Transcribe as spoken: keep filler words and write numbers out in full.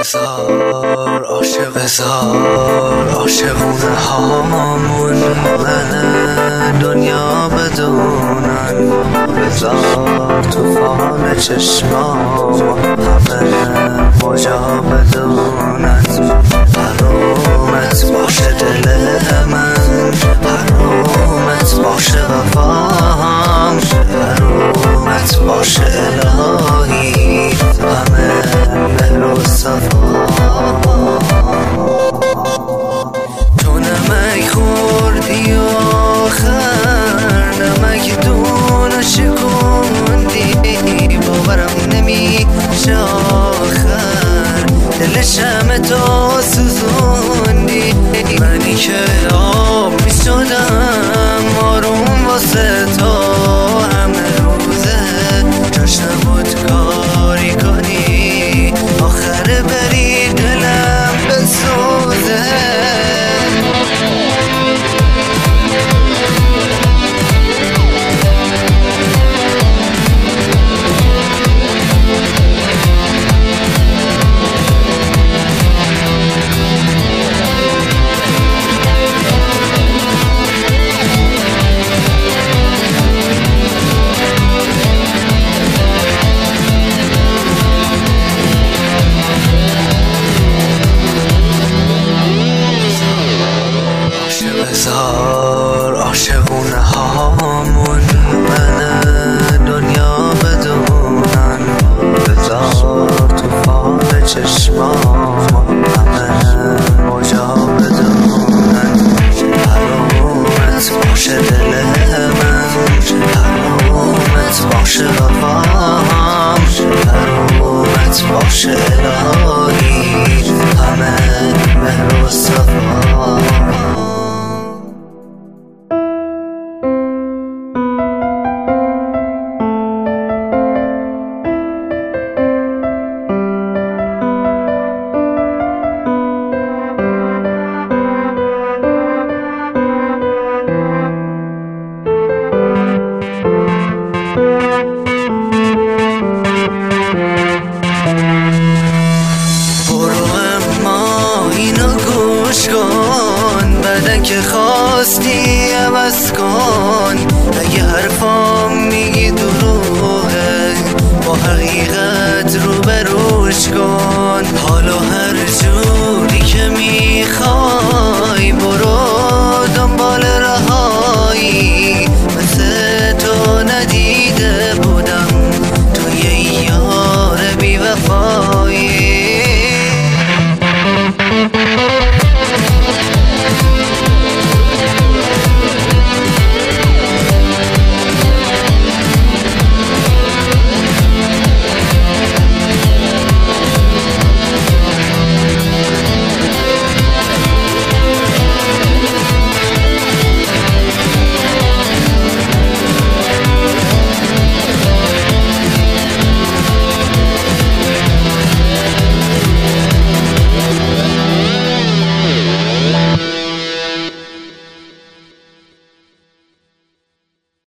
بزار عاشق بزار عاشقونه هامون من دنیا بدونن بزار تو فام چشمام همه کجا بدونن حرومت باشه دل من حرومت باشه وفام حرومت باشه الهی همه مهر و صفا تو نمک خوردی آخر نمک دونه شکوندی باورم نمیشه آخر دل شمع تو سوزوندی منی که آب میشدم آروم واسه تو همه روزه جاش نبود کاری کنی آخر بری دلم بسوزه بزار عاشقونه هامون من دنیا بدونن بزار تو فام چشمام همه کجا بدونن حرومت باشه دل من حرومت باشه وفام حرومت باشه الهی